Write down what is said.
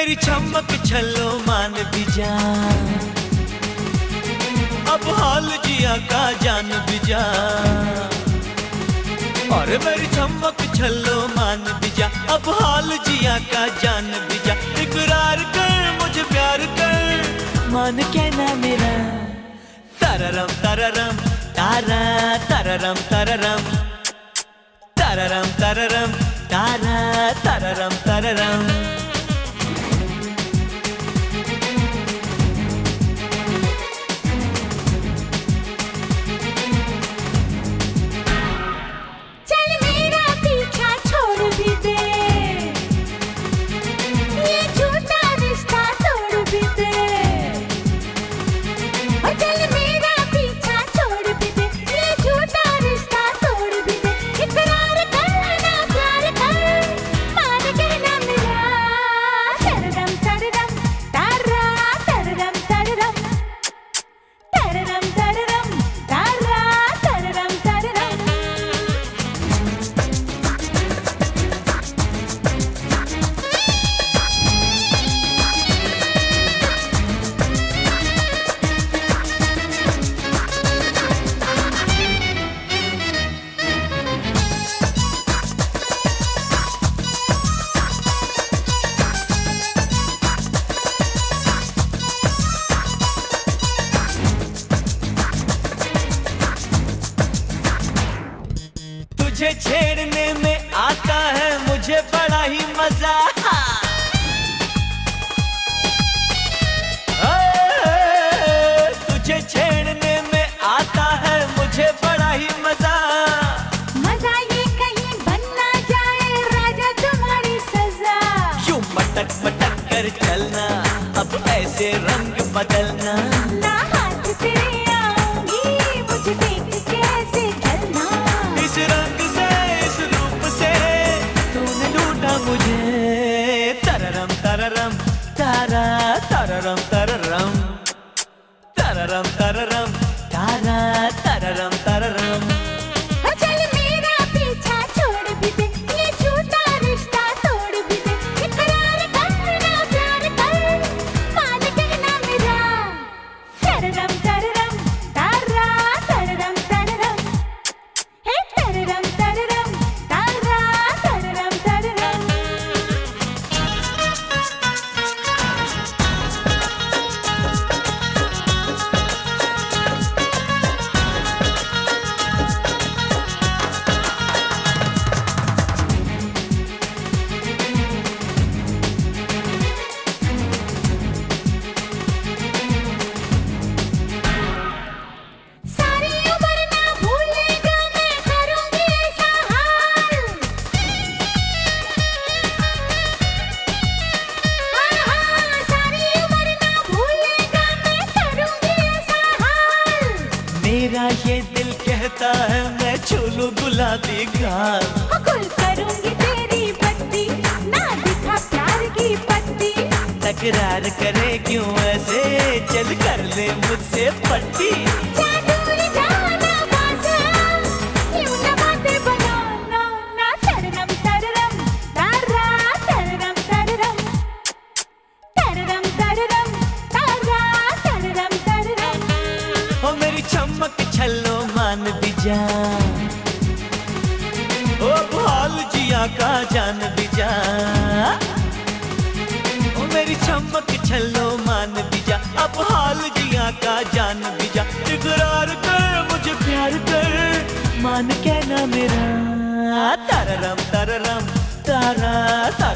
मेरी चमक छल्लो मान भी जा, अब हाल जिया का जान भी जा। अरे मेरी चमक छल्लो मान भी जा, अब हाल जिया का जान भी जा। इकरार कर मुझे प्यार कर, मान कहना मेरा। तररम तररम तारा तररम तररम, तररम तररम तारा तररम तररम। तुझे छेड़ने में आता है मुझे बड़ा ही मजा, तुझे छेड़ने में आता है मुझे बड़ा ही मजा। मजा ये कहीं बन ना जाए राजा तुम्हारी सजा। यूं मटक मटक कर चलना, अब ऐसे रंग बदलना। ना हाथ तेरे आऊंगी मुझे देख के ऐसे जलना। इस रंग से इस रूप से तूने लूटा मुझे। तररम तररम तारा तररम तररम, तररम तररम तारा तररम तररम। चल मेरा पीछा छोड़ भी दे, ये झूठा रिश्ता तोड़ भी दे। इकरार करना प्यार कर, मान कहना मेरा। तररम तररम तारा तररम तररम, हे तररम तररम तारा तररम तररम। सारी उम्र ना भूलेगा मैं करूंगी ऐसा हाल। हाँ, सारी उम्र ना भूलेगा मैं करूंगी ऐसा हाल। मेरा ये दिल कहता है मैं छू लूं गुलाबी गाल। गुल करूंगी तेरी बत्ती, ना दिखा प्यार की पत्ती। तकरार करे क्यों ऐसे, चल कर ले मुझसे पट्टी। जादू जाना बाजा, यूं ना बातें बनाना। ना तररम तररम तारा तररम तररम, तररम तररम तारा तररम तररम। ओ मेरी चमक छल्लो मान भी जा, ओ भाल जिया का जान भी जा। ओ मेरी चमक छल्लो मान भी जा, अब हाल जिया का जान भी जा। इकरार कर मुझे प्यार कर, मान कहना मेरा। तररम तररम तारा